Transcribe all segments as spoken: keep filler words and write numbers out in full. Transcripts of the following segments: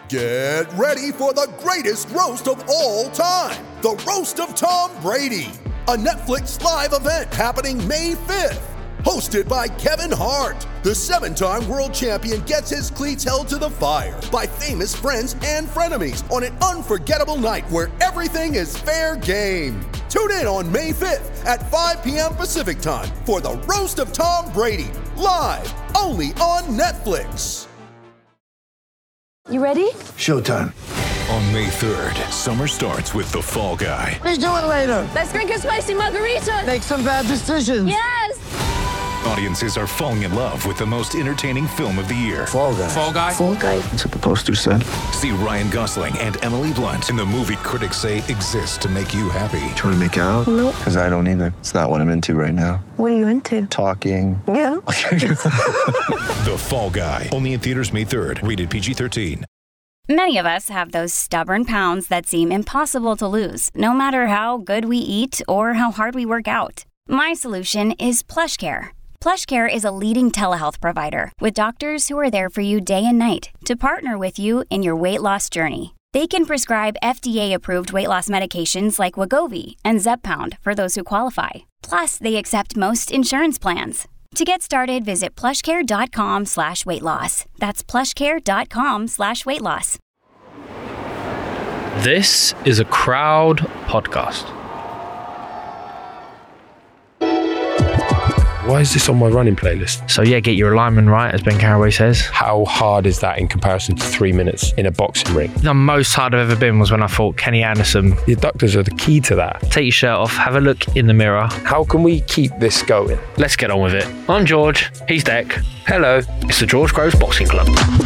Get ready for the greatest roast of all time, the Roast of Tom Brady, a Netflix live event happening May fifth. Hosted by Kevin Hart, the seven-time world champion gets his cleats held to the fire by famous friends and frenemies on an unforgettable night where everything is fair game. Tune in on May fifth at five p.m. Pacific time for the Roast of Tom Brady, live only on Netflix. You ready? Showtime. On May third, summer starts with The Fall Guy. Let's do it later. Let's drink a spicy margarita. Make some bad decisions. Yes. Audiences are falling in love with the most entertaining film of the year. Fall Guy. Fall Guy. Fall Guy. That's what the poster said. See Ryan Gosling and Emily Blunt in the movie critics say exists to make you happy. Trying to make it out? Nope. Because I don't either. It's not what I'm into right now. What are you into? Talking. Yeah. The Fall Guy. Only in theaters May third. Rated P G thirteen. Many of us have those stubborn pounds that seem impossible to lose, no matter how good we eat or how hard we work out. My solution is PlushCare. PlushCare is a leading telehealth provider with doctors who are there for you day and night to partner with you in your weight loss journey. They can prescribe F D A-approved weight loss medications like Wegovy and Zepbound for those who qualify. Plus, they accept most insurance plans. To get started, visit plushcare.com slash weight loss. That's plushcare.com slash weight loss. This is a Crowd podcast. Why is this on my running playlist? So yeah, get your alignment right, as Ben Carraway says. How hard is that in comparison to three minutes in a boxing ring? The most hard I've ever been was when I fought Kenny Anderson. The adductors are the key to that. Take your shirt off, have a look in the mirror. How can we keep this going? Let's get on with it. I'm George, he's Dec. Hello, it's the George Groves Boxing Club.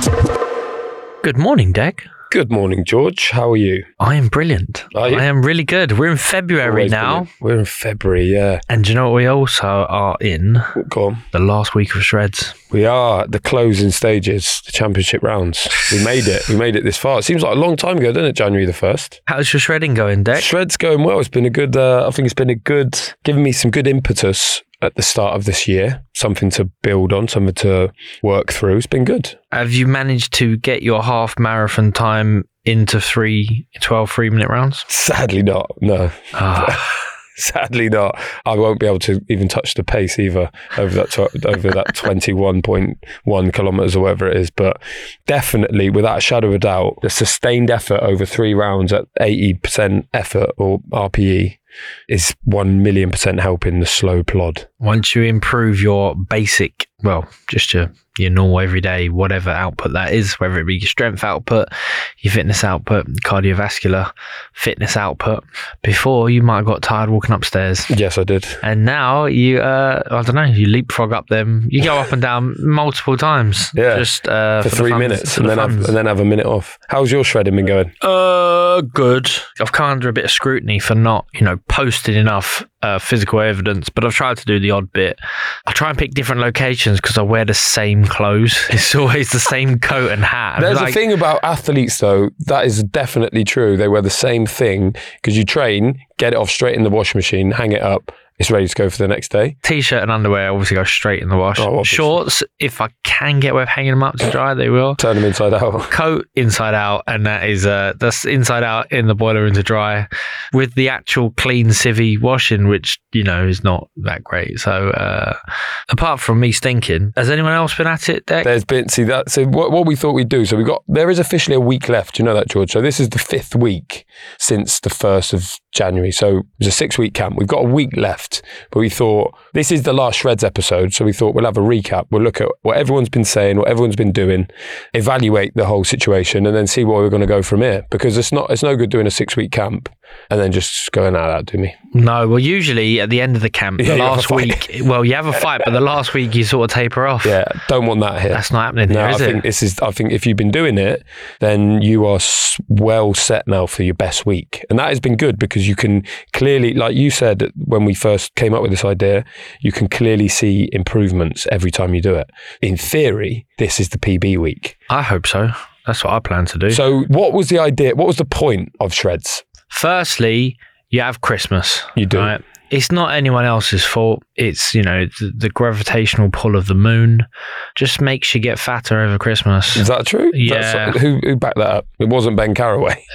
Good morning, Dec. Good morning, George. How are you? I am brilliant. Are you? I am really good. We're in February Always now. brilliant. We're in February, yeah. And do you know what we also are in? Go on. The last week of Shreds. We are at the closing stages, the championship rounds. We made it. We made it this far. It seems like a long time ago, doesn't it? January the first. How's your shredding going, Dec? Shred's going well. It's been a good, uh, I think it's been a good, giving me some good impetus at the start of this year. Something to build on, something to work through. It's been good. Have you managed to get your half marathon time into three twelve three-minute rounds? Sadly not, no. Ah. Sadly not. I won't be able to even touch the pace either over that tw- over that twenty-one point one kilometres or whatever it is. But definitely, without a shadow of a doubt, the sustained effort over three rounds at eighty percent effort or R P E is one million percent helping the slow plod. Once you improve your basic, well, just your your normal everyday whatever output that is, whether it be your strength output, your fitness output, cardiovascular fitness output. Before, you might have got tired walking upstairs. Yes, I did. And now you, uh, I don't know, you leapfrog up them. You go up and down multiple times. Yeah, just uh, for, for three the minutes, for and the then have, funds. and then have a minute off. How's your shredding been going? Uh, good. I've come under a bit of scrutiny for not, you know, posting enough uh, physical evidence, but I've tried to do the odd bit. I try and pick different locations because I wear the same clothes. It's always the same coat and hat. There's like, a thing about athletes, though, that is definitely true. They wear the same thing because you train, get it off straight in the washing machine, hang it up. It's ready to go for the next day. T-shirt and underwear obviously go straight in the wash. Oh, Shorts, if I can get away with hanging them up to dry, they will. Turn them inside out. Coat inside out, and that is uh, that's inside out in the boiler room to dry, with the actual clean civvy washing, which you know is not that great. So uh, apart from me stinking, has anyone else been at it, Dec? There's been see that. So what, what we thought we'd do. So we got there is officially a week left. Do you know that, George? So this is the fifth week since the first of January. So it was a six week camp. We've got a week left. But we thought, this is the last Shreds episode, so we thought we'll have a recap. We'll look at what everyone's been saying, what everyone's been doing, evaluate the whole situation, and then see where we're going to go from here. Because it's not, it's no good doing a six-week camp and then just going out that, do me? No, well, usually at the end of the camp, the Yeah, you have last a fight. week, well, you have a fight, but the last week you sort of taper off. Yeah, don't want that here. That's not happening No, here, is I it? think this is. I think if you've been doing it, then you are s- well set now for your best week, and that has been good because you can clearly, like you said when we first came up with this idea, you can clearly see improvements every time you do it. In theory, this is the P B week. I hope so. That's what I plan to do. So, what was the idea? What was the point of Shreds? Firstly, you have Christmas. You do. Right? It's not anyone else's fault. It's, you know, the, the gravitational pull of the moon just makes you get fatter over Christmas. Is that true? Yeah. That's, who, who backed that up? It wasn't Ben Carraway.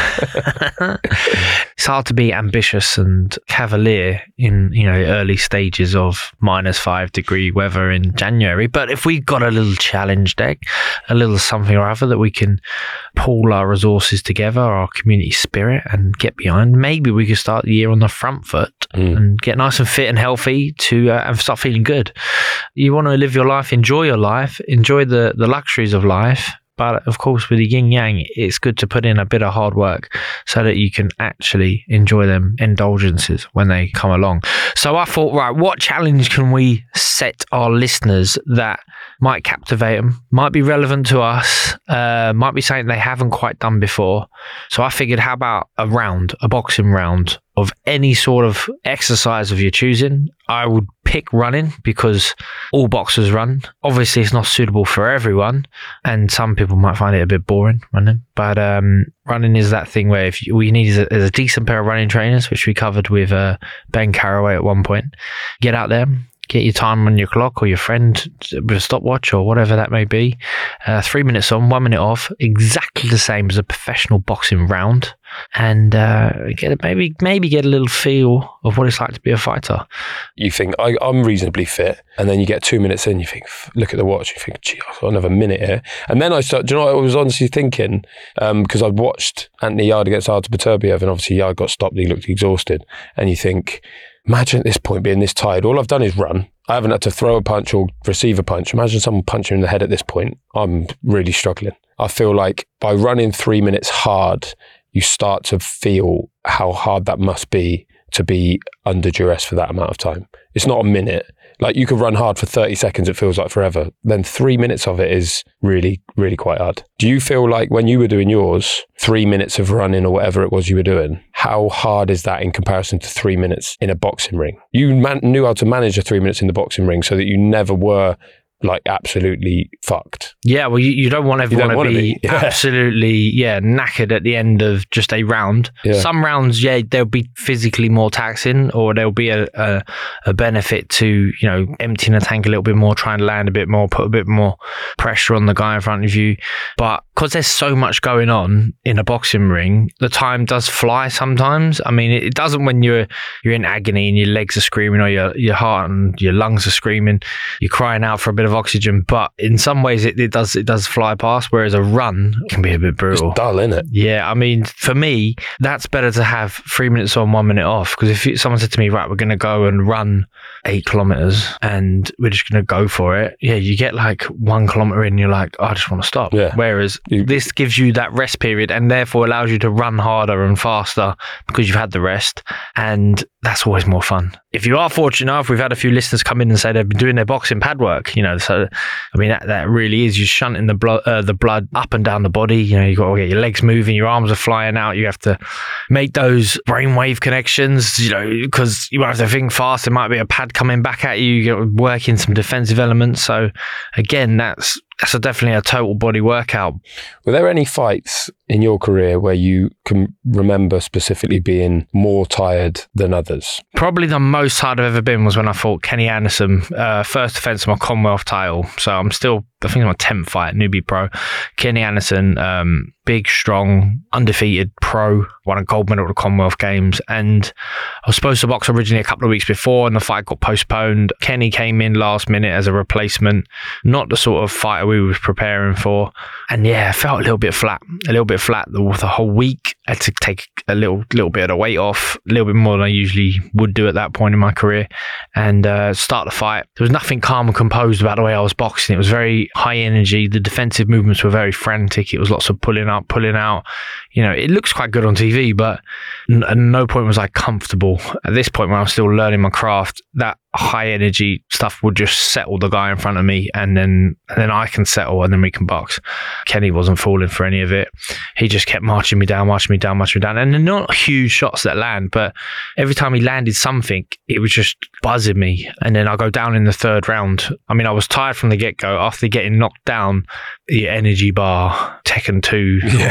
It's hard to be ambitious and cavalier in, you know, early stages of minus five degree weather in January. But if we've got a little challenge deck, a little something or other that we can pool our resources together, our community spirit, and get behind, maybe we could start the year on the front foot mm. and get nice and fit and healthy to uh, and start feeling good. You want to live your life, enjoy your life, enjoy the, the luxuries of life. But of course, with the yin yang, it's good to put in a bit of hard work so that you can actually enjoy them indulgences when they come along. So I thought, right, what challenge can we set our listeners that might captivate them, might be relevant to us, uh, might be something they haven't quite done before. So I figured, how about a round, a boxing round of any sort of exercise of your choosing? I would pick running because all boxers run. Obviously, it's not suitable for everyone, and some people might find it a bit boring running. But um, running is that thing where if you, all you need is a, is a decent pair of running trainers, which we covered with uh, Ben Carraway at one point. Get out there. Get your time on your clock or your friend with a stopwatch or whatever that may be. Uh, three minutes on, one minute off, exactly the same as a professional boxing round. And uh, get maybe maybe get a little feel of what it's like to be a fighter. You think, I, I'm reasonably fit, and then you get two minutes in, you think, look at the watch, you think, gee, I've got another minute here. And then I start, do you know what I was honestly thinking? Because um, I'd watched Anthony Yarde against Artur Beterbiev, and obviously Yarde got stopped, he looked exhausted. And you think, imagine at this point being this tired. All I've done is run. I haven't had to throw a punch or receive a punch. Imagine someone punching in the head at this point. I'm really struggling. I feel like by running three minutes hard, you start to feel how hard that must be to be under duress for that amount of time. It's not a minute. Like, you could run hard for thirty seconds, it feels like forever. Then three minutes of it is really, really quite hard. Do you feel like when you were doing yours, three minutes of running or whatever it was you were doing, how hard is that in comparison to three minutes in a boxing ring? You man- knew how to manage the three minutes in the boxing ring so that you never were like absolutely fucked. Yeah, well, you, you don't want everyone don't to be, be. Yeah. absolutely, yeah, knackered at the end of just a round. Yeah. Some rounds, yeah, they'll be physically more taxing, or there'll be a, a a benefit to, you know, emptying the tank a little bit more, trying to land a bit more, put a bit more pressure on the guy in front of you. But because there's so much going on in a boxing ring, the time does fly sometimes. I mean, it, it doesn't when you're you're in agony and your legs are screaming, or your your heart and your lungs are screaming, you're crying out for a bit of oxygen, but in some ways it, it does it does fly past, whereas a run can be a bit brutal. It's dull, isn't it? Yeah, I mean, for me, that's better to have three minutes on, one minute off, because if you, someone said to me, right, we're going to go and run eight kilometers and we're just going to go for it, yeah, you get like one kilometer in, you're like, oh, I just want to stop. Yeah. Whereas you, this gives you that rest period and therefore allows you to run harder and faster because you've had the rest, and that's always more fun. If you are fortunate enough, we've had a few listeners come in and say they've been doing their boxing pad work, you know, so I mean, that, that really is, you're shunting the blood, uh, the blood up and down the body. You know, you've got to get your legs moving, your arms are flying out. You have to make those brainwave connections, you know, because you won't have to think fast. There might be a pad coming back at you. You got to work in some defensive elements. So again, that's that's a definitely a total body workout. Were there any fights in your career where you can remember specifically being more tired than others? Probably the most tired I've ever been was when I fought Kenny Anderson, uh, first defense of my Commonwealth title. So I'm still, I think it's my tenth fight, newbie pro. Kenny Anderson, um, big, strong, undefeated pro, won a gold medal at the Commonwealth Games. And I was supposed to box originally a couple of weeks before, and the fight got postponed. Kenny came in last minute as a replacement, not the sort of fighter we were preparing for. And yeah, I felt a little bit flat, a little bit flat the, the whole week. I had to take a little little bit of the weight off, a little bit more than I usually would do at that point in my career, and uh, start the fight. There was nothing calm and composed about the way I was boxing. It was very high energy. The defensive movements were very frantic. It was lots of pulling up, pulling out. You know, it looks quite good on T V, but n- at no point was I comfortable. At this point, when I was still learning my craft, that high energy stuff would just settle the guy in front of me, and then and then I can settle, and then we can box. Kenny wasn't falling for any of it. He just kept marching me down, marching me down, marching me down. And they're not huge shots that land, but every time he landed something, it was just buzzing me. And then I go down in the third round. I mean, I was tired from the get-go. After getting knocked down, the energy bar, Tekken two, yeah.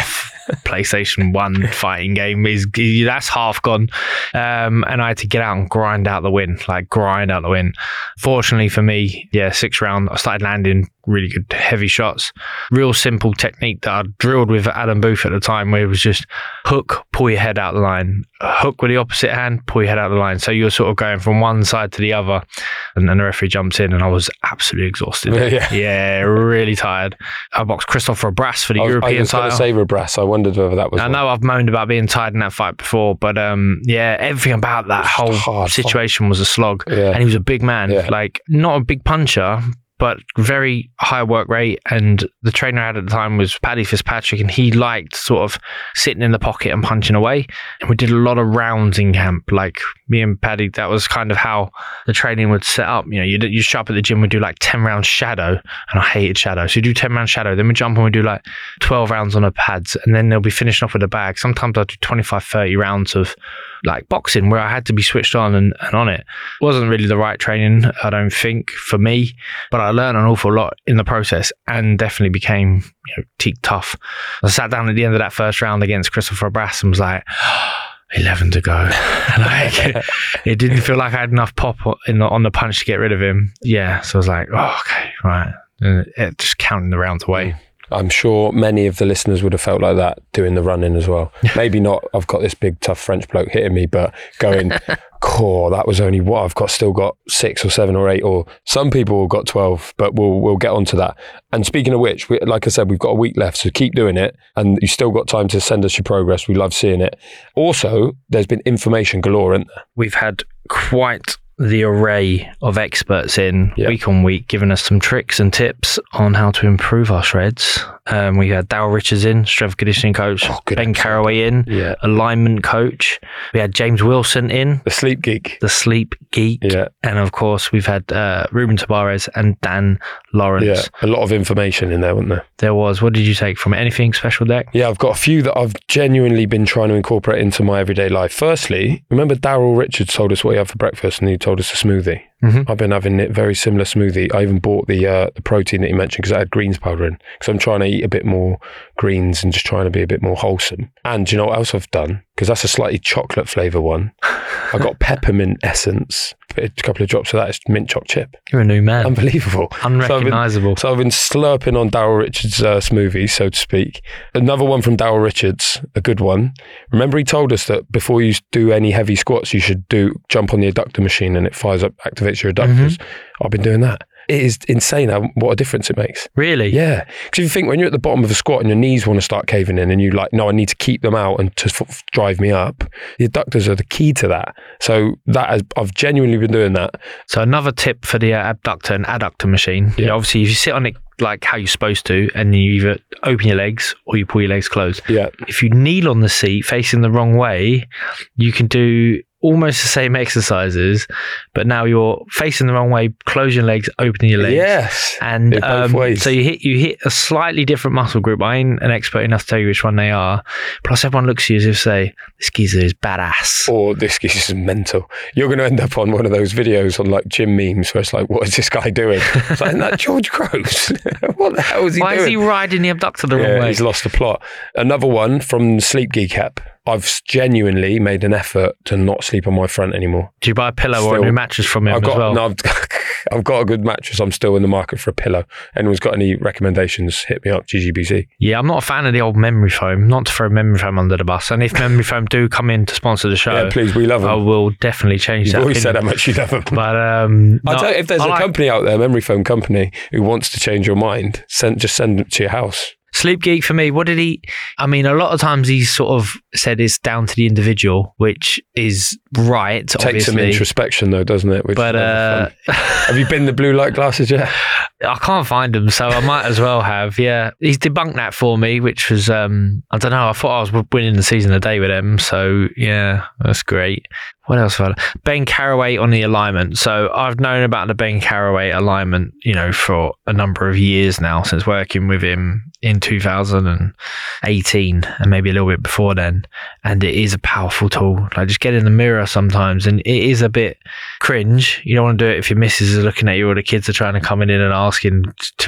PlayStation one fighting game. Is that's half gone. Um, and I had to get out and grind out the win, like grind out the win. Fortunately for me, yeah, sixth round, I started landing really good heavy shots. Real simple technique that I drilled with Adam Booth at the time, where it was just hook, pull your head out the line, hook with the opposite hand, pull your head out the line. So you're sort of going from one side to the other, and then the referee jumps in, and I was absolutely exhausted. Yeah, yeah really tired. I boxed Christopher Brass for the I was, European I was title. going to say Brass. I wondered whether that was. I one. know I've moaned about being tired in that fight before, but um, yeah, everything about that whole hard situation fight. was a slog. Yeah. And he was a big man, Yeah. like not a big puncher, but very high work rate. And the trainer I had at the time was Paddy Fitzpatrick, and he liked sort of sitting in the pocket and punching away. And we did a lot of rounds in camp. Like me and Paddy, that was kind of how the training would set up. You know, you'd, you'd show up at the gym, we'd do like ten rounds shadow, and I hated shadow. So you do ten rounds shadow, then we jump and we do like twelve rounds on the pads, and then they'll be finishing off with a bag. Sometimes I'd do twenty-five, thirty rounds of like boxing where I had to be switched on and, and on it. It wasn't really the right training, I don't think, for me, but I learned an awful lot in the process and definitely became, you know, teak tough. I sat down at the end of that first round against Christopher Brass and was like, eleven to go. Like, it didn't feel like I had enough pop in the, on the punch to get rid of him. Yeah, so I was like, oh, okay, right. And it, just counting the rounds away. I'm sure many of the listeners would have felt like that doing the run-in as well. Maybe not, I've got this big tough French bloke hitting me, but going, core, that was only what I've got, still got six or seven or eight, or some people have got twelve, but we'll we'll get onto that. And speaking of which, we, like I said, we've got a week left, so keep doing it, and you still got time to send us your progress. We love seeing it. Also, there's been information galore, isn't there? We've had quite the array of experts in yeah. week on week, giving us some tricks and tips on how to improve our shreds. Um, we had Daryl Richards in, strength conditioning coach, oh, good Ben episode. Caraway in, yeah. alignment coach. We had James Wilson in, the sleep geek, the sleep geek, yeah. and of course we've had uh, Ruben Tabarez and Dan Lawrence. Yeah, a lot of information in there, wasn't there? There was. What did you take from it? Anything special, Deck? Yeah, I've got a few that I've genuinely been trying to incorporate into my everyday life. Firstly, remember Daryl Richards told us what he had for breakfast, and he told us a smoothie. Mm-hmm. I've been having a very similar smoothie. I even bought the uh, the protein that you mentioned because I had greens powder in, because I'm trying to eat a bit more greens and just trying to be a bit more wholesome. And do you know what else I've done? Because that's a slightly chocolate flavour one. I got peppermint essence, a couple of drops of that. It's mint choc chip. You're a new man. Unbelievable. Unrecognisable. So, so I've been slurping on Daryl Richards' uh, smoothie, so to speak. Another one from Daryl Richards, a good one. Remember he told us that before you do any heavy squats, you should do jump on the adductor machine and it fires up, activates your adductors. Mm-hmm. I've been doing that. It is insane how, what a difference it makes. Really? Yeah. Because if you think when you're at the bottom of a squat and your knees want to start caving in and you like, no, I need to keep them out and to f- drive me up, the adductors are the key to that. So that has, I've genuinely been doing that. So another tip for the uh, abductor and adductor machine, Yeah. you know, obviously if you sit on it like how you're supposed to, and you either open your legs or you pull your legs closed. Yeah. If you kneel on the seat facing the wrong way, you can do almost the same exercises, but now you're facing the wrong way, close your legs, open your legs. Yes. And In both um, ways. so you hit you hit a slightly different muscle group. I ain't an expert enough to tell you which one they are. Plus everyone looks at you as if say, this geezer is badass. Or this is mental. You're going to end up on one of those videos on like gym memes where it's like, what is this guy doing? It's like, isn't that George Groves? What the hell is he Why doing? is he riding the abductor the yeah, wrong way? he's lost the plot. Another one from Sleep Geek app. I've genuinely made an effort to not sleep on my front anymore. Do you buy a pillow or a Still- new mattress from him I've got, as well? no, I've, I've got a good mattress. I'm still in the market for a pillow. Anyone's got any recommendations, hit me up, G G B C. Yeah, I'm not a fan of the old memory foam. Not to throw memory foam under the bus. And if memory foam do come in to sponsor the show, Yeah, please, we love them. I will definitely change You've that. always said opinion. how much you love them. But um, I'll no, tell you, if there's I a like- company out there, memory foam company, who wants to change your mind, send just send it to your house. Sleep Geek for me, what did he? I mean, a lot of times he's sort of said it's down to the individual, which is right, Takes obviously. some introspection though, doesn't it? Which But is never uh, fun. Have you been the blue light glasses yet? I can't find them, so I might as well have. Yeah, he's debunked that for me, which was um, I don't know. I thought I was winning the season a day with him, so yeah, that's great. What else? Have I- Ben Caraway on the alignment. So I've known about the Ben Caraway alignment, you know, for a number of years now, since working with him in two thousand eighteen and maybe a little bit before then. And it is a powerful tool. Like, just get in the mirror sometimes, and it is a bit cringe. You don't want to do it if your missus is looking at you or the kids are trying to come in and asking to help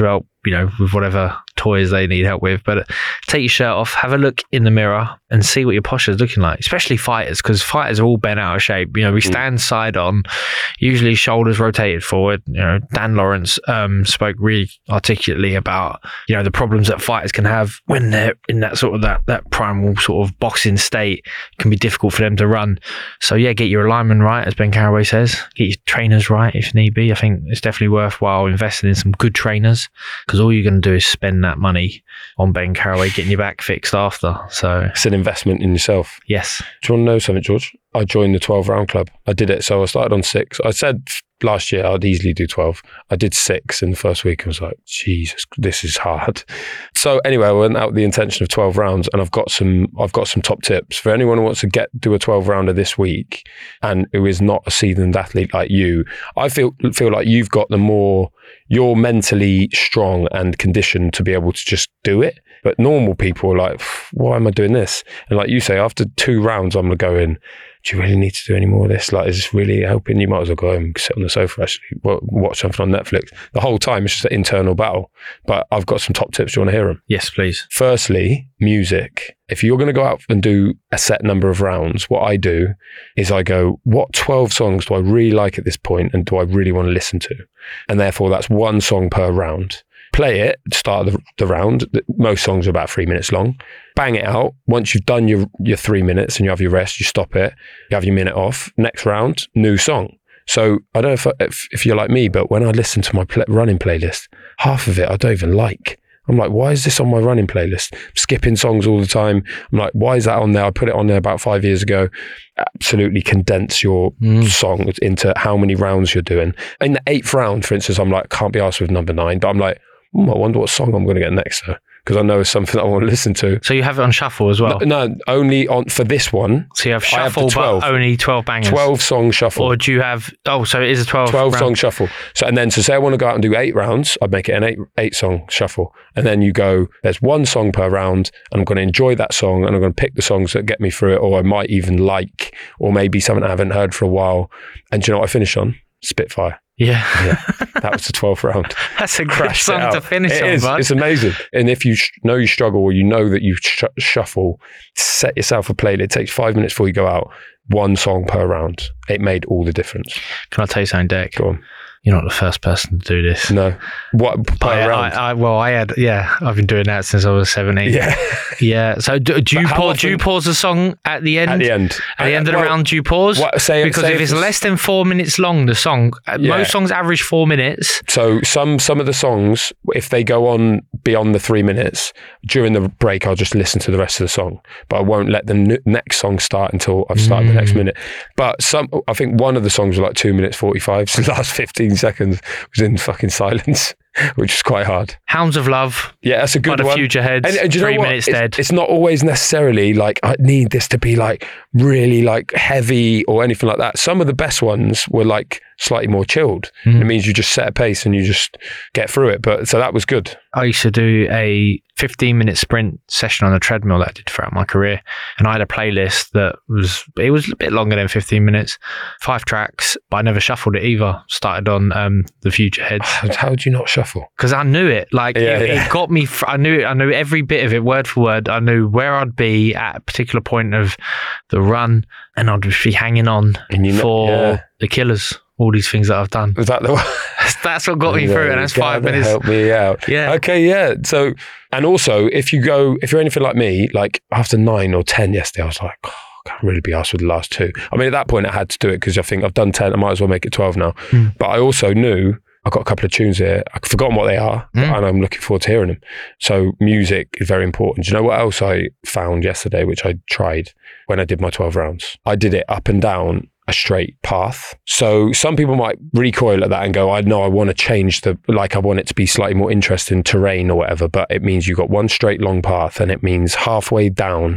you know, with whatever toys they need help with. But take your shirt off, have a look in the mirror and see what your posture is looking like, especially fighters, because fighters are all bent out of shape. You know, we stand mm. side on, usually shoulders rotated forward. You know, Dan Lawrence um, spoke really articulately about, you know, the problems that fighters can have when they're in that sort of that, that primal sort of boxing state. It can be difficult for them to run. So yeah, get your alignment right, as Ben Carraway says. Get your trainers right if need be. I think it's definitely worthwhile investing in some good trainers, because all you're going to do is spend that money on Ben Carraway getting your back fixed after. So it's an investment in yourself. Yes. Do you want to know something, George? I joined the twelve round club. I did it. So I started on six. I said last year I'd easily do twelve. I did six in the first week. I was like, Jesus, this is hard. So anyway, I went out with the intention of twelve rounds, and I've got some I've got some top tips for anyone who wants to get do a twelve rounder this week and who is not a seasoned athlete like you. I feel feel like you've got the more, you're mentally strong and conditioned to be able to just do it. But normal people are like, why am I doing this? And like you say, after two rounds, I'm going to go in, do you really need to do any more of this? Like, is this really helping? You might as well go home and sit on the sofa, actually, watch something on Netflix. The whole time, it's just an internal battle. But I've got some top tips. Do you want to hear them? Yes, please. Firstly, music. If you're going to go out and do a set number of rounds, what I do is I go, what twelve songs do I really like at this point and do I really want to listen to? And therefore, that's one song per round. Play it, start the, the round. Most songs are about three minutes long. Bang it out. Once you've done your, your three minutes and you have your rest, you stop it, you have your minute off. Next round, new song. So I don't know if, if, if you're like me, but when I listen to my play, running playlist, half of it I don't even like. I'm like, why is this on my running playlist? I'm skipping songs all the time. I'm like, why is that on there? I put it on there about five years ago. Absolutely condense your mm. song into how many rounds you're doing. In the eighth round, for instance, I'm like, can't be asked with number nine, but I'm like, I wonder what song I'm going to get next though, because I know it's something I want to listen to. So you have it on shuffle as well? No, no only on for this one. So you have shuffle, have but only twelve bangers? twelve song shuffle. Or do you have, oh, so it is a twelve twelve round. Song shuffle. So, and then to say I want to go out and do eight rounds, I'd make it an eight, eight song shuffle. And then you go, there's one song per round, and I'm going to enjoy that song, and I'm going to pick the songs that get me through it, or I might even like, or maybe something I haven't heard for a while. And do you know what I finish on? Spitfire. Yeah. yeah. That was the twelfth round. That's a great song to finish it on, is. bud. It's amazing. And if you sh- know you struggle, or you know that you sh- shuffle, set yourself a playlist. It takes five minutes before you go out. One song per round. It made all the difference. Can I tell you something, Dec? Go on. You're not the first person to do this. No. What, per I, round? I, I, well, I had, yeah, I've been doing that since I was seventeen. Yeah. Yeah. So do, do you pause, do you pause the song at the end? At the end. At the end of the well, round, do you pause? What, say, because say if it's, it's less than four minutes long, the song, yeah. most songs average four minutes. So some some of the songs, if they go on beyond the three minutes, during the break, I'll just listen to the rest of the song. But I won't let the n- next song start until I've started mm. the next minute. But some, I think one of the songs was like two minutes forty-five, so the last fifteen seconds was in fucking silence, which is quite hard. Hounds of Love. Yeah, that's a good by one. The Future Heads. And, and do you Three know what? Minutes it's, Dead. It's not always necessarily like, I need this to be like really like heavy or anything like that. Some of the best ones were like slightly more chilled. Mm. It means you just set a pace and you just get through it. But so that was good. I used to do a fifteen minute sprint session on a treadmill that I did throughout my career. And I had a playlist that was, it was a bit longer than fifteen minutes, five tracks, but I never shuffled it either. Started on um, The Future Heads. How would you not shuffle? Because I knew it. Like yeah, it, yeah. it got me, fr- I knew it. I knew every bit of it word for word. I knew where I'd be at a particular point of the run, and I'd just be hanging on and you know, for yeah. The Killers. All these things that I've done. Was that the one? That's what got me through, and that's five minutes. Help me out. Yeah. Okay. Yeah. So, and also, if you go, if you're anything like me, like after nine or ten yesterday, I was like, oh, I can't really be asked with the last two. I mean, at that point, I had to do it because I think I've done ten. I might as well make it twelve now. Mm. But I also knew I've got a couple of tunes here. I've forgotten what they are, mm. and I'm looking forward to hearing them. So, music is very important. Do you know what else I found yesterday, which I tried when I did my twelve rounds? I did it up and down a straight path. So some people might recoil at that and go, I know I want to change the, like I want it to be slightly more interesting terrain or whatever, but it means you've got one straight long path, and it means halfway down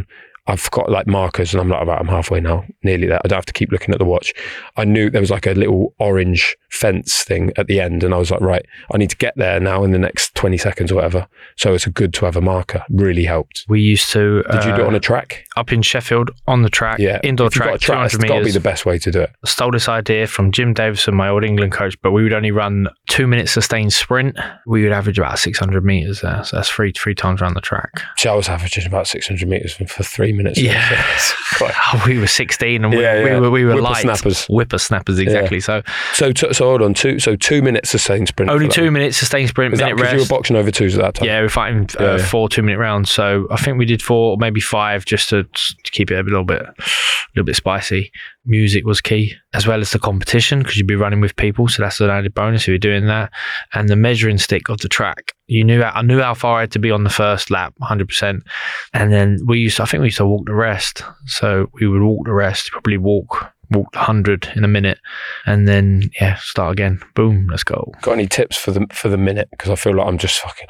I've got like markers and I'm like, right, I'm halfway now, nearly there. I don't have to keep looking at the watch. I knew there was like a little orange fence thing at the end and I was like, right, I need to get there now in the next twenty seconds or whatever. So it's good to have a marker. Really helped. We used to... Did you do it uh, on a track? Up in Sheffield, on the track, Yeah. indoor If you've got track, a track, two it's hundred got to be metres. the best way to do it. Stole this idea from Jim Davison, my old England coach, but we would only run two minute sustained sprint. We would average about six hundred metres there. So that's three three times around the track. So I was averaging about six hundred metres for, for three minutes. Yeah. So it's quite- Oh, we were sixteen and we, Yeah, we yeah. were, we were light. Whippersnappers. Whippersnappers, exactly. Yeah. So So, t- so hold on, two, so two minutes sustained sprint. only for that. two minutes sustained sprint, Is that minute because you were rest. boxing over twos at that time? Yeah, we we're fighting uh, Yeah, yeah. four two-minute rounds. So I think we did four, or maybe five, just to, to keep it a little bit, a little bit spicy. Music was key, as well as the competition, because you'd be running with people, so that's an added bonus if you're doing that. And the measuring stick of the track. You knew I knew how far I had to be on the first lap, one hundred percent. And then we used, to, I think we used to walk the rest. So we would walk the rest, probably walk. Walked one hundred in a minute and then yeah start again. Boom, let's go. Got any tips for the for the minute? Because I feel like I'm just fucking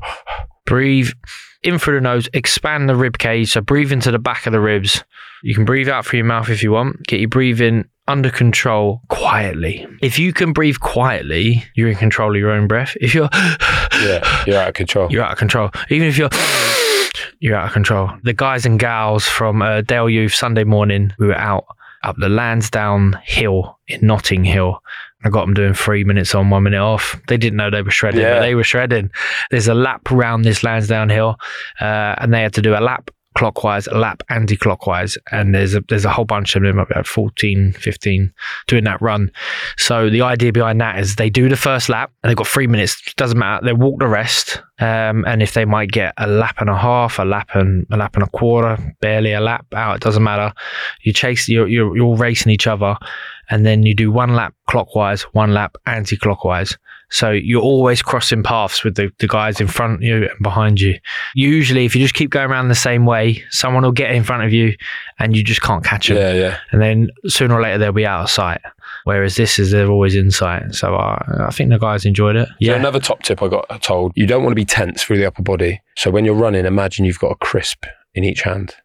Breathe in through the nose, expand the rib cage, so breathe into the back of the ribs. You can breathe out through your mouth if you want. Get your breathing under control quietly. If you can breathe quietly, you're in control of your own breath. If you're yeah, you're out of control. you're out of control. Even if you're you're out of control. The guys and gals from uh, Dale Youth Sunday morning, we were out up the Lansdowne Hill in Notting Hill. I got them doing three minutes on, one minute off. They didn't know they were shredding, Yeah. but they were shredding. There's a lap around this Lansdowne Hill, uh, and they had to do a lap clockwise, a lap anti-clockwise, and there's a there's a whole bunch of them, about fourteen, fifteen, doing that run. So the idea behind that is they do the first lap, and they've got three minutes. Doesn't matter. They walk the rest, um, and if they might get a lap and a half, a lap and a lap and a quarter, barely a lap out, it doesn't matter. You chase, you're you're, you're all racing each other, and then you do one lap clockwise, one lap anti-clockwise. So you're always crossing paths with the, the guys in front of you and behind you. Usually, if you just keep going around the same way, someone will get in front of you and you just can't catch them. Yeah, yeah. And then sooner or later, they'll be out of sight. Whereas this is, they're always in sight. So uh, I think the guys enjoyed it. So Yeah. another top tip I got told, you don't want to be tense through the upper body. So when you're running, imagine you've got a crisp in each hand.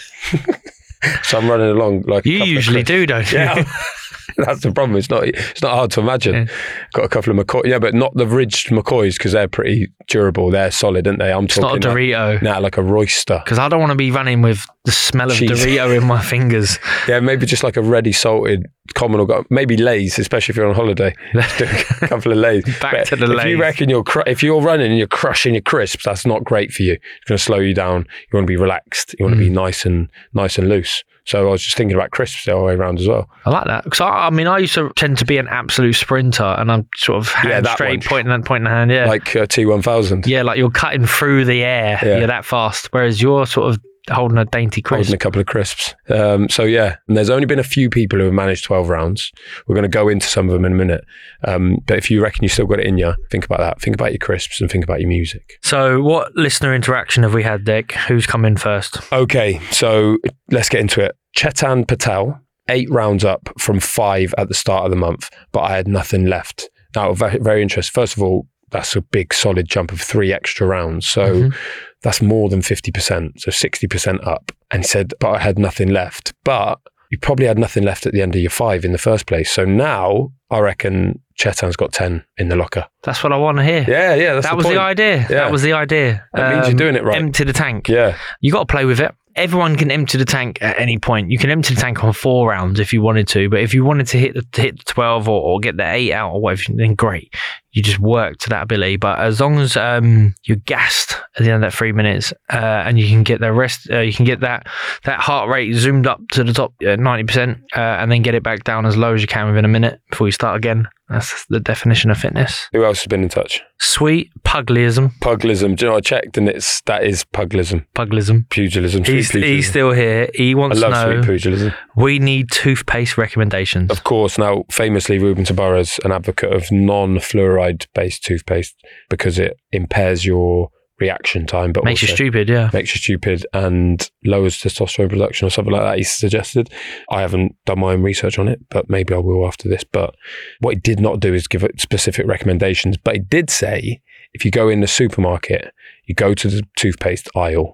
So I'm running along like a You couple of usually crisps. do, don't you? Yeah. That's the problem. It's not it's not hard to imagine. Yeah. Got a couple of McCoy, yeah, but not the ridged McCoys because they're pretty durable. They're solid, aren't they? I'm It's not a talking like, Dorito. nah, like a Royster. Because I don't want to be running with the smell of Cheese. Dorito in my fingers. Yeah, maybe just like a ready salted common or got maybe Lay's, especially if you're on holiday. Just do a couple of Lay's. Back But to the if Lay's. you reckon you're cr- if you're running and you're crushing your crisps, that's not great for you. It's going to slow you down. You want to be relaxed. You want to be Mm. nice and nice and loose. So I was just thinking about crisps the whole way around as well. I like that. Because I, I mean, I used to tend to be an absolute sprinter and I'm sort of hand Yeah, that straight, one. pointing and pointing the hand. Yeah. Like uh, T one thousand. yeah, like you're cutting through the air. Yeah. You're that fast. Whereas you're sort of holding a dainty crisp. Holding a couple of crisps. Um, so yeah, and there's only been a few people who have managed twelve rounds. We're going to go into some of them in a minute. Um, but if you reckon you still got it in you, think about that. Think about your crisps and think about your music. So what listener interaction have we had, Dick? Who's come in first? Okay, so let's get into it. Chetan Patel, eight rounds up from five at the start of the month, but I had nothing left. Now, very, very interesting. First of all, that's a big solid jump of three extra rounds. So Mhm. that's more than fifty percent. So sixty percent up. And he said, but I had nothing left. But you probably had nothing left at the end of your five in the first place. So now I reckon Chetan's got ten in the locker. That's what I want to hear. Yeah, yeah. That's that the was point. the idea. Yeah. That was the idea. That means you're doing it right. Empty the tank. Yeah. You got to play with it. Everyone can empty the tank at any point. You can empty the tank on four rounds if you wanted to, but if you wanted to hit the to hit the twelve or, or get the eight out or whatever, then great. You just work to that ability. But as long as um, you're gassed at the end of that three minutes uh, and you can get the rest, uh, you can get that that heart rate zoomed up to the top uh, ninety percent uh, and then get it back down as low as you can within a minute before you start again. That's the definition of fitness. Who else has been in touch? Sweet puglism. Puglism. Do you know, I checked and it's that is puglism. Puglism. Pugilism. Sweet He's, pugilism. he's still here. He I wants love to sweet know, pugilism. we need toothpaste recommendations. Of course, now famously Ruben Tabarra's an advocate of non-fluoride based toothpaste because it impairs your reaction time, but Makes you also stupid, yeah. makes you stupid and lowers testosterone production or something like that, he suggested. I haven't done my own research on it, but maybe I will after this. But what he did not do is give it specific recommendations, but he did say if you go in the supermarket, you go to the toothpaste aisle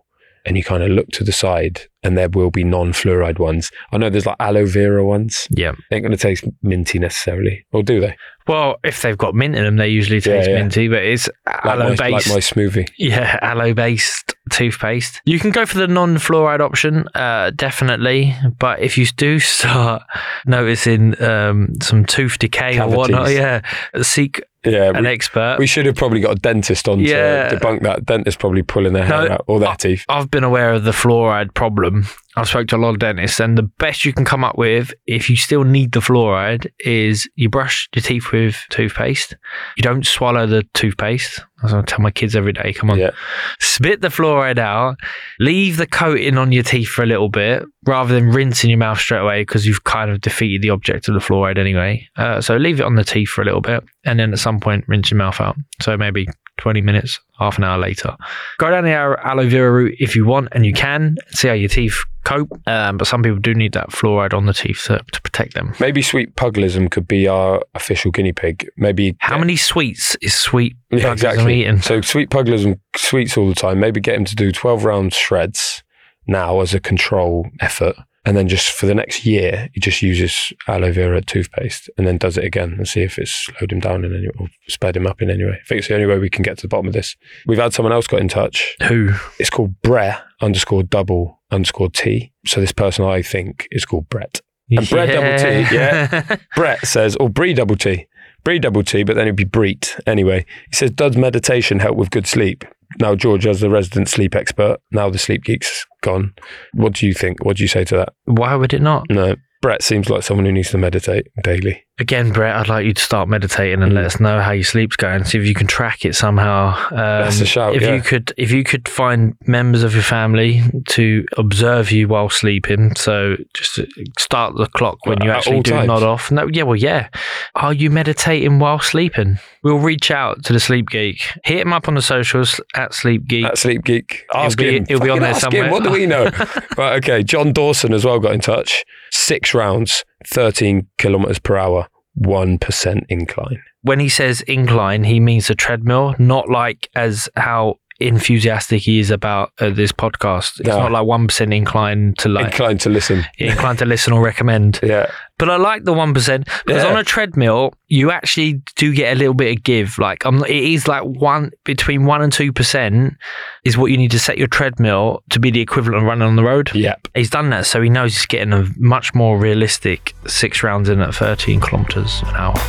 and you kind of look to the side and there will be non-fluoride ones. I know there's like aloe vera ones. Yeah. They ain't going to taste minty necessarily. Or do they? Well, if they've got mint in them, they usually taste Yeah, yeah. minty, but it's Like my, aloe-based. like my smoothie. Yeah, aloe-based toothpaste. You can go for the non-fluoride option, uh, definitely. But if you do start noticing um, some tooth decay Cavities. or whatnot, yeah, seek Yeah, an we, expert. we should have probably got a dentist on Yeah. to debunk that. Dentist probably pulling their hair No, out or their teeth. I've been aware of the fluoride problem. I've spoken to a lot of dentists, and the best you can come up with, if you still need the fluoride, is you brush your teeth with toothpaste. You don't swallow the toothpaste. That's what I tell my kids every day. Come on. Yeah. Spit the fluoride out. Leave the coating on your teeth for a little bit rather than rinsing your mouth straight away, because you've kind of defeated the object of the fluoride anyway. Uh, so leave it on the teeth for a little bit, and then at some point rinse your mouth out. So maybe twenty minutes, half an hour later. Go down the aloe vera route if you want, and you can see how your teeth cope. Um, but some people do need that fluoride on the teeth to, to protect them. Maybe sweet puglism could be our official guinea pig. Maybe How many sweets is sweet Yeah, puglism exactly. eating? So sweet puglism sweets all the time. Maybe get him to do twelve round shreds now as a control effort. And then just for the next year, he just uses aloe vera toothpaste and then does it again and see if it's slowed him down in any or sped him up in any way. I think it's the only way we can get to the bottom of this. We've had someone else got in touch. Who? It's called Bre underscore double underscore T. So this person I think is called Brett. And Bre double T, yeah. Brett says, or Brie double T. Brie double T, but then it'd be Breet. Anyway, he says, does meditation help with good sleep? Now, George, as the resident sleep expert, now the sleep geek's gone. What do you think? What do you say to that? Why would it not? No, Brett seems like someone who needs to meditate daily. Again, Brett, I'd like you to start meditating and let us know how your sleep's going. See if you can track it somehow. Um, That's a shout, If yeah. you could, if you could find members of your family to observe you while sleeping, so just to start the clock when you At actually all do times? nod off. No, yeah, well, yeah. Are you meditating while sleeping? We'll reach out to the Sleep Geek. Hit him up on the socials at Sleep Geek. At Sleep Geek, ask be- him. it'll be on Fucking there ask somewhere. Him. What do we know? Right, okay. John Dawson as well got in touch. Six rounds, thirteen kilometers per hour, one percent incline. When he says incline, he means a treadmill, not like as how enthusiastic he is about uh, this podcast. It's No. not like one percent incline to like Inclined to listen. inclined to listen or recommend. Yeah. But I like the one percent because Yeah. on a treadmill, you actually do get a little bit of give. Like um, it is like one between one and two percent is what you need to set your treadmill to be the equivalent of running on the road. Yep. He's done that, so he knows he's getting a much more realistic six rounds in at thirteen kilometers an hour.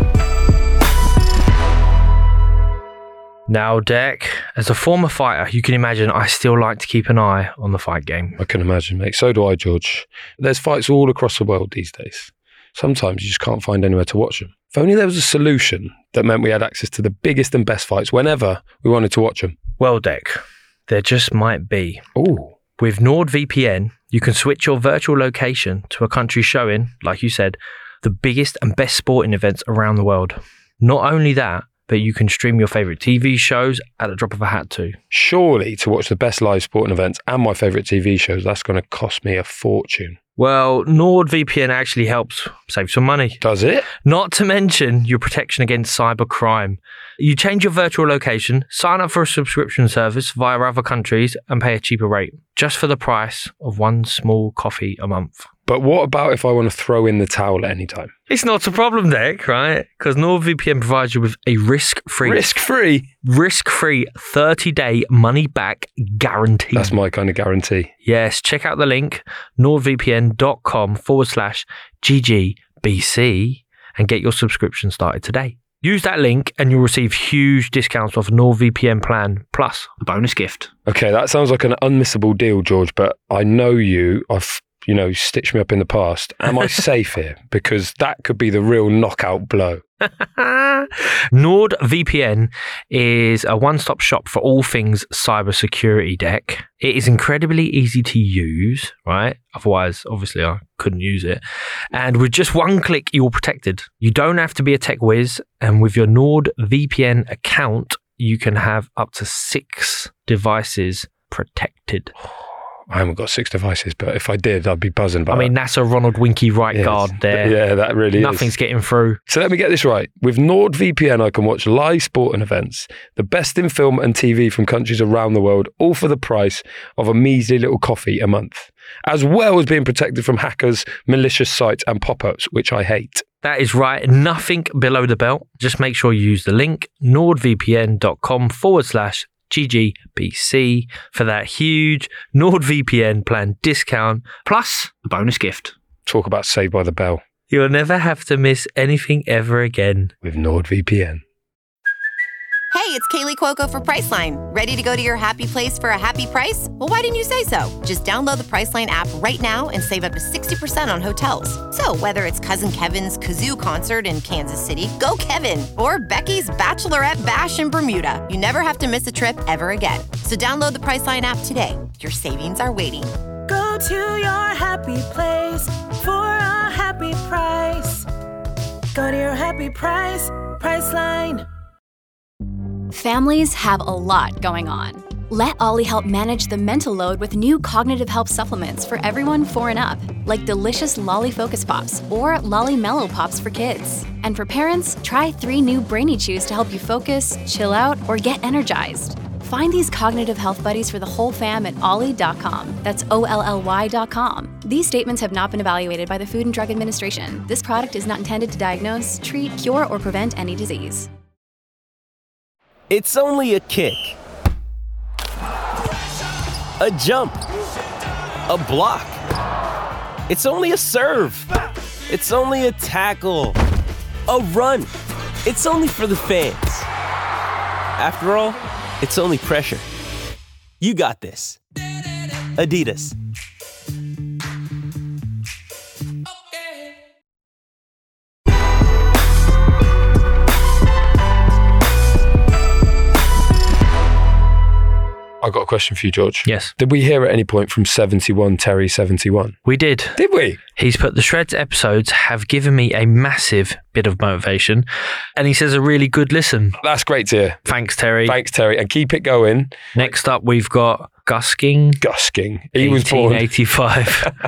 Now, Deck, as a former fighter, you can imagine I still like to keep an eye on the fight game. I can imagine, mate. So do I, George. There's fights all across the world these days. Sometimes you just can't find anywhere to watch them. If only there was a solution that meant we had access to the biggest and best fights whenever we wanted to watch them. Well, Deck, there just might be. Ooh. With NordVPN, you can switch your virtual location to a country showing, like you said, the biggest and best sporting events around the world. Not only that, but you can stream your favourite T V shows at the drop of a hat too. Surely to watch the best live sporting events and my favourite T V shows, that's going to cost me a fortune. Well, NordVPN actually helps save some money. Does it? Not to mention your protection against cyber crime. You change your virtual location, sign up for a subscription service via other countries and pay a cheaper rate, just for the price of one small coffee a month. But what about if I want to throw in the towel at any time? It's not a problem, Nick, right? Because NordVPN provides you with a risk-free, Risk-free? risk-free thirty-day money-back guarantee. That's my kind of guarantee. Yes, check out the link, nordvpn.com forward slash GGBC and get your subscription started today. Use that link and you'll receive huge discounts off a NordVPN plan plus a bonus gift. Okay, that sounds like an unmissable deal, George, but I know you. I've, you know, stitched me up in the past. Am I safe here? Because that could be the real knockout blow. NordVPN is a one-stop shop for all things cybersecurity, Deck. It is incredibly easy to use, right? Otherwise, obviously, I couldn't use it. And with just one click, you're protected. You don't have to be a tech whiz. And with your NordVPN account, you can have up to six devices protected. I haven't got six devices, but if I did, I'd be buzzing about I mean, it. that's a Ronald Winky right Yes. guard there. Yeah, that really is. Nothing's getting through. So let me get this right. With NordVPN, I can watch live sporting events, the best in film and T V from countries around the world, all for the price of a measly little coffee a month, as well as being protected from hackers, malicious sites and pop-ups, which I hate. That is right. Nothing below the belt. Just make sure you use the link nordvpn.com forward slash GGBC for that huge NordVPN plan discount plus a bonus gift. Talk about Saved by the Bell You'll never have to miss anything ever again. with NordVPN. Hey, it's Kaylee Cuoco for Priceline. Ready to go to your happy place for a happy price? Well, why didn't you say so? Just download the Priceline app right now and save up to sixty percent on hotels. So whether it's Cousin Kevin's Kazoo Concert in Kansas City, go Kevin, or Becky's Bachelorette Bash in Bermuda, you never have to miss a trip ever again. So download the Priceline app today. Your savings are waiting. Go to your happy place for a happy price. Go to your happy price, Priceline. Families have a lot going on. Let Ollie help manage the mental load with new cognitive help supplements for everyone four and up, like delicious Lolly Focus Pops or Lolly Mellow Pops for kids. And for parents, try three new Brainy Chews to help you focus, chill out, or get energized. Find these cognitive health buddies for the whole fam at ollie dot com. That's O L L Y dot com. These statements have not been evaluated by the Food and Drug Administration. This product is not intended to diagnose, treat, cure, or prevent any disease. It's only a kick, a jump, a block. It's only a serve. It's only a tackle, a run. It's only for the fans. After all, it's only pressure. You got this. Adidas. I've got a question for you, George. Yes. Did we hear at any point from seventy-one Terry seventy-one? We did. Did we? He's put the Shreds episodes have given me a massive bit of motivation, and he says a really good listen. That's great to hear. Thanks, Terry. Thanks, Terry. And keep it going. Next up, we've got Gusking. Gusking. He was born. eighteen eighty-five.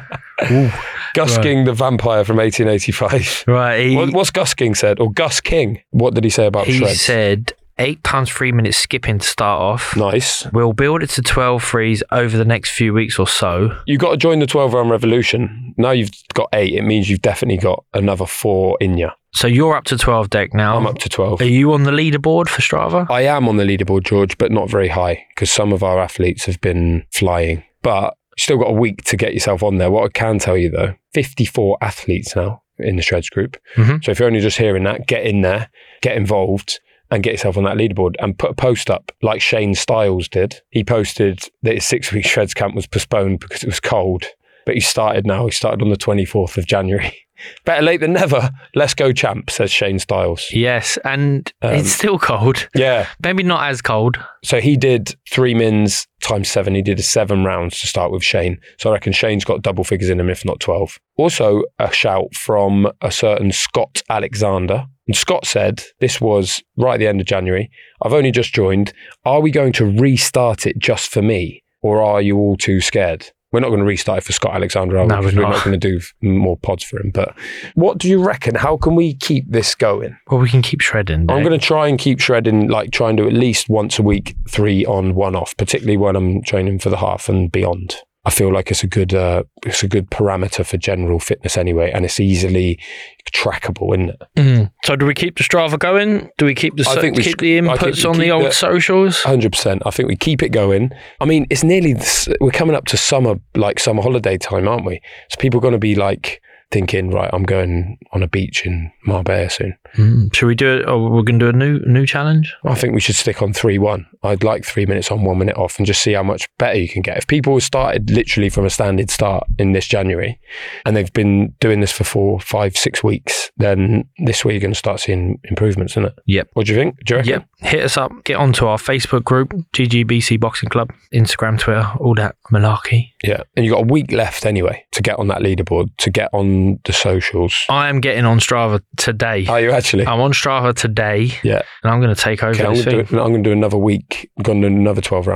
Gusking, Right. the vampire from eighteen eighty-five. Right. He, What, what's Gusking said? Or Gus King? What did he say about he Shreds? said eight times three minutes skipping to start off. Nice. We'll build it to twelve threes over the next few weeks or so. You've got to join the twelve round revolution. Now you've got eight. It means you've definitely got another four in you. So you're up to twelve deck now. I'm up to twelve. Are you on the leaderboard for Strava? I am on the leaderboard, George, but not very high because some of our athletes have been flying. But you've still got a week to get yourself on there. What I can tell you though, fifty-four athletes now in the Shreds group. Mm-hmm. So if you're only just hearing that, get in there, get involved and get yourself on that leaderboard and put a post up like Shane Styles did. He posted that his six-week Shreds camp was postponed because it was cold, but he started now. He started on the twenty-fourth of January. Better late than never. Let's go, champ, says Shane Styles. Yes, and Um, it's still cold. Yeah. Maybe not as cold. So he did three mins times seven. He did a seven rounds to start with Shane. So I reckon Shane's got double figures in him, if not twelve. Also, a shout from a certain Scott Alexander. And Scott said, this was right at the end of January. I've only just joined. Are we going to restart it just for me? Or are you all too scared? We're not going to restart it for Scott Alexander, are we? No, we're Because we're not. not going to do more pods for him. But what do you reckon? How can we keep this going? Well, we can keep shredding. I'm Dave. going to try and keep shredding, like try and do at least once a week, three on, one off, particularly when I'm training for the half and beyond. I feel like it's a good uh, it's a good parameter for general fitness anyway, and it's easily trackable, isn't it? Mm. So do we keep the Strava going? Do we keep the I so- think we keep should- the I think inputs we on the keep old the- socials? one hundred percent. I think we keep it going. I mean, it's nearly, this, we're coming up to summer, like summer holiday time, aren't we? So people are going to be like thinking, right, I'm going on a beach in Marbella soon. Mm. Should we do it? Or we're going to do a new new challenge? I think we should stick on three one. I'd like three minutes on, one minute off, and just see how much better you can get. If people started literally from a standard start in this January, and they've been doing this for four, five, six weeks, then this week you're going to start seeing improvements, isn't it? Yep. What do you think? Do you reckon? Yep. Hit us up. Get onto our Facebook group, G G B C Boxing Club, Instagram, Twitter, all that malarkey. Yeah. And you've got a week left anyway to get on that leaderboard, to get on the socials. I am getting on Strava today. Are you actually? I'm on Strava today. Yeah. And I'm going to take over Okay, I'm this going thing. to do, I'm going to do another week. I'm going to do another twelve rounder.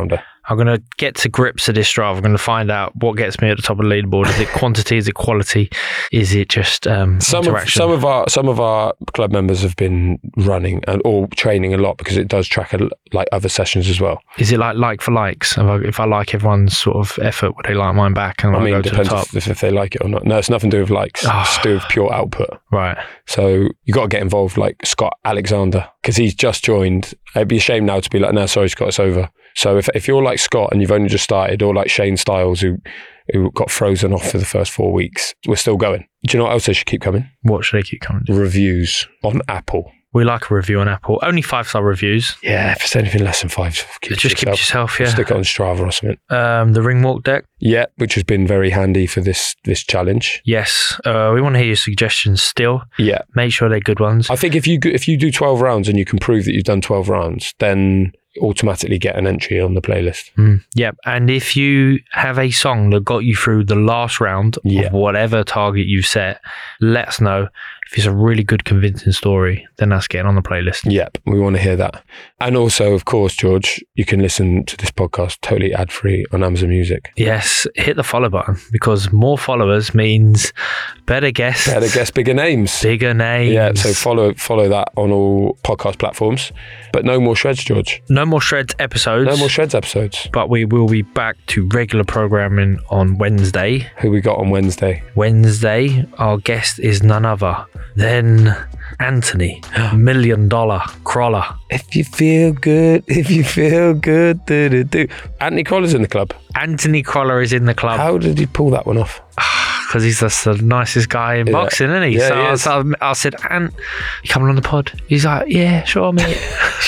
I'm going to get to grips with this Strava. I'm going to find out what gets me at the top of the leaderboard. Is it quantity? Is it quality? Is it just um, some interaction? Of, some of our some of our club members have been running and or training a lot because it does track a, like other sessions as well. Is it like like for likes? If I, if I like everyone's sort of effort, would they like mine back? And I mean, go it to depends the top? If, if they like it or not. No, it's nothing to do with likes. Oh. It's to do with pure output. Right. So you got to get involved, like Scott Alexander, because he's just joined. It'd be a shame now to be like, no, sorry, Scott, it's over. So if if you're like Scott and you've only just started, or like Shane Styles who who got frozen off for the first four weeks, we're still going. Do you know what else they should keep coming? What should they keep coming? Reviews on Apple. We like a review on Apple. Only five star reviews. Yeah, if it's anything less than five, keep it just keep it yourself. Yeah, stick it on Strava or something. Um, the ring walk deck. Yeah, which has been very handy for this this challenge. Yes, uh, we want to hear your suggestions still. Yeah, make sure they're good ones. I think if you if you do twelve rounds and you can prove that you've done twelve rounds, then automatically get an entry on the playlist. Mm, yeah, and if you have a song that got you through the last round yeah. of whatever target you set, let us know. If it's a really good, convincing story, then that's getting on the playlist. Yep, we want to hear that. And also, of course, George, you can listen to this podcast totally ad-free on Amazon Music. Yes, hit the follow button, because more followers means better guests. Better guests, bigger names. Bigger names. Yeah, so follow follow that on all podcast platforms. But no more Shreds, George. No more Shreds episodes. No more Shreds episodes. But we will be back to regular programming on Wednesday. Who we got on Wednesday? Wednesday, our guest is none other than Anthony, Million Dollar Crawler. If you feel good, if you feel good, do do do. Anthony Crawler's in the club. Anthony Crawler is in the club. How did he pull that one off? Because he's just the nicest guy in yeah. boxing, isn't he? Yeah, so he I, is. so I said, Ant, you coming on the pod? He's like, yeah, sure, mate.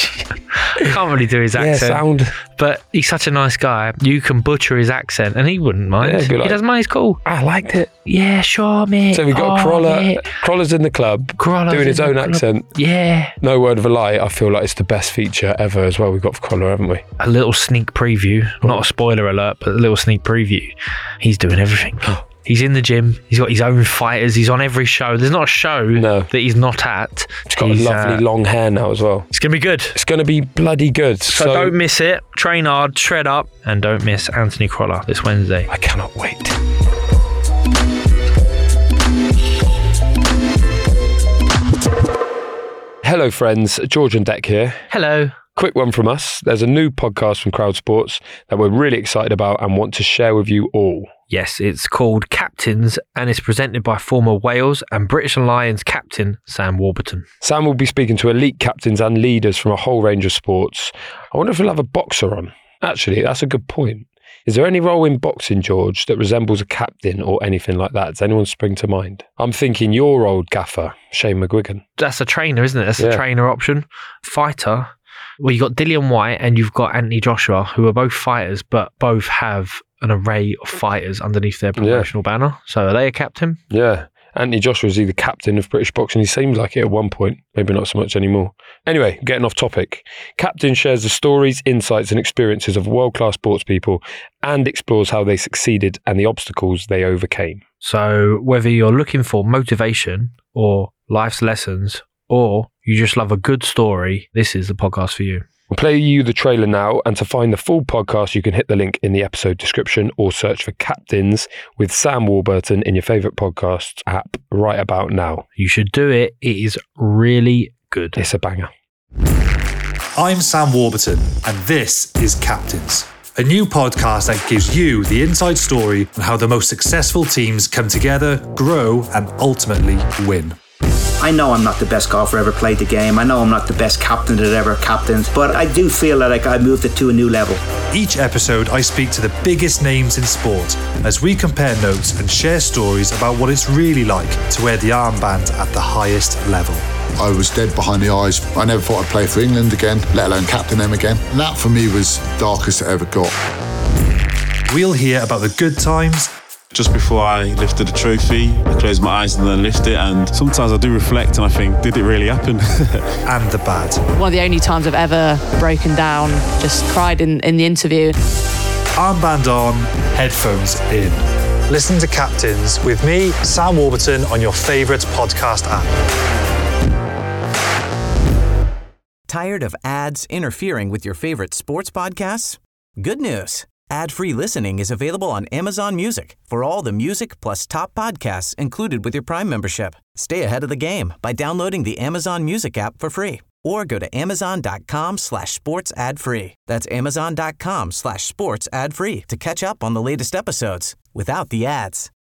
I can't really do his accent. Yeah, sound. But he's such a nice guy. You can butcher his accent and he wouldn't mind. Yeah, he like, doesn't mind. He's cool. I liked it. Yeah, sure, mate. So we got oh, Crawler. Mate. Crawler's in the club, Crawler's doing his in own the club. accent. Yeah. No word of a lie. I feel like it's the best feature ever as well. We've got for Crawler, haven't we? A little sneak preview. Oh. Not a spoiler alert, but a little sneak preview. He's doing everything. He's in the gym. He's got his own fighters. He's on every show. There's not a show no. that he's not at. He's got he's, lovely uh, long hair now as well. It's going to be good. It's going to be bloody good. So, So, don't miss it. Train hard, shred up, and don't miss Anthony Crawler this Wednesday. I cannot wait. Hello, friends. George and Deck here. Hello. Quick one from us. There's a new podcast from Crowd Sports that we're really excited about and want to share with you all. Yes, it's called Captains and it's presented by former Wales and British Lions captain Sam Warburton. Sam will be speaking to elite captains and leaders from a whole range of sports. I wonder if we'll have a boxer on. Actually, that's a good point. Is there any role in boxing, George, that resembles a captain or anything like that? Does anyone spring to mind? I'm thinking your old gaffer, Shane McGuigan. That's a trainer, isn't it? That's Yeah. a trainer option. Fighter. Well, you've got Dillian White and you've got Anthony Joshua, who are both fighters, but both have an array of fighters underneath their promotional yeah. banner. So are they a captain? Yeah. Anthony Joshua is the captain of British boxing. He seems like it at one point, maybe not so much anymore. Anyway, getting off topic. Captain shares the stories, insights and experiences of world-class sports people and explores how they succeeded and the obstacles they overcame. So whether you're looking for motivation or life's lessons, or you just love a good story, this is the podcast for you. We'll play you the trailer now, and to find the full podcast, you can hit the link in the episode description or search for Captains with Sam Warburton in your favourite podcast app right about now. You should do it. It is really good. It's a banger. I'm Sam Warburton, and this is Captains, a new podcast that gives you the inside story on how the most successful teams come together, grow, and ultimately win. I know I'm not the best golfer ever played the game. I know I'm not the best captain that ever captained, but I do feel that like I moved it to a new level. Each episode, I speak to the biggest names in sport as we compare notes and share stories about what it's really like to wear the armband at the highest level. I was dead behind the eyes. I never thought I'd play for England again, let alone captain them again. And that for me was darkest it ever got. We'll hear about the good times. Just before I lifted the trophy, I closed my eyes and then lift it, and sometimes I do reflect and I think, did it really happen? And the bad. One of the only times I've ever broken down, just cried in, in the interview. Armband on, headphones in. Listen to Captains with me, Sam Warburton, on your favourite podcast app. Tired of ads interfering with your favorite sports podcasts? Good news. Ad-free listening is available on Amazon Music for all the music plus top podcasts included with your Prime membership. Stay ahead of the game by downloading the Amazon Music app for free or go to amazon.com slash sports ad free. That's amazon.com slash sports ad free to catch up on the latest episodes without the ads.